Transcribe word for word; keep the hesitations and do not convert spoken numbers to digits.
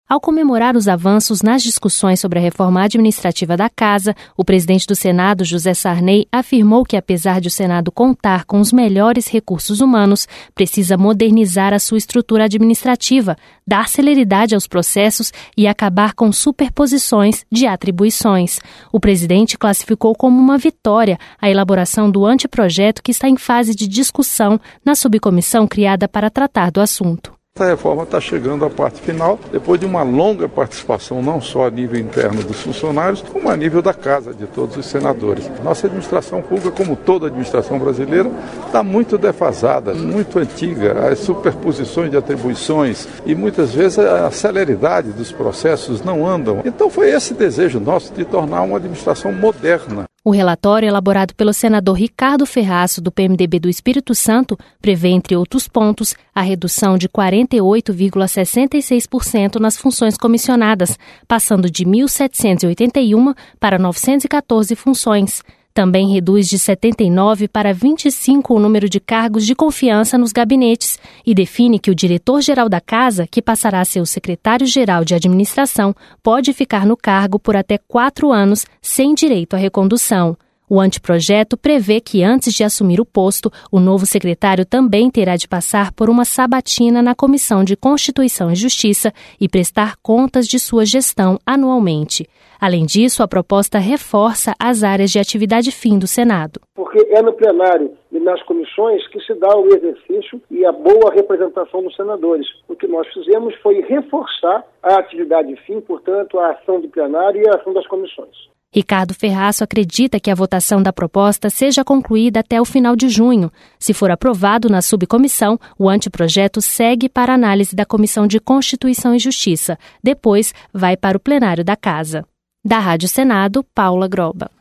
Ao comemorar os avanços nas discussões sobre a reforma administrativa da Casa, o presidente do Senado, José Sarney, afirmou que, apesar de o Senado contar com os melhores recursos humanos, precisa modernizar a sua estrutura administrativa, dar celeridade aos processos e acabar com superposições de atribuições. O presidente classificou como uma vitória a elaboração do anteprojeto que está em fase de discussão na subcomissão criada para tratar do assunto. Essa reforma está chegando à parte final, depois de uma longa participação, não só a nível interno dos funcionários, como a nível da Casa, de todos os senadores. Nossa administração pública, como toda a administração brasileira, está muito defasada, muito antiga. As superposições de atribuições e muitas vezes a celeridade dos processos não andam. Então foi esse desejo nosso de tornar uma administração moderna. O relatório, elaborado pelo senador Ricardo Ferraço, do P M D B do Espírito Santo, prevê, entre outros pontos, a redução de quarenta e oito vírgula sessenta e seis por cento nas funções comissionadas, passando de mil setecentos e oitenta e um para novecentos e quatorze funções. Também reduz de setenta e nove para vinte e cinco o número de cargos de confiança nos gabinetes e define que o diretor-geral da Casa, que passará a ser o secretário-geral de administração, pode ficar no cargo por até quatro anos sem direito à recondução. O anteprojeto prevê que, antes de assumir o posto, o novo secretário também terá de passar por uma sabatina na Comissão de Constituição e Justiça e prestar contas de sua gestão anualmente. Além disso, a proposta reforça as áreas de atividade fim do Senado. Porque é no plenário e nas comissões que se dá o exercício e a boa representação dos senadores. O que nós fizemos foi reforçar a atividade fim, portanto, a ação do plenário e a ação das comissões. Ricardo Ferraço acredita que a votação da proposta seja concluída até o final de junho. Se for aprovado na subcomissão, o anteprojeto segue para análise da Comissão de Constituição e Justiça. Depois, vai para o plenário da Casa. Da Rádio Senado, Paula Groba.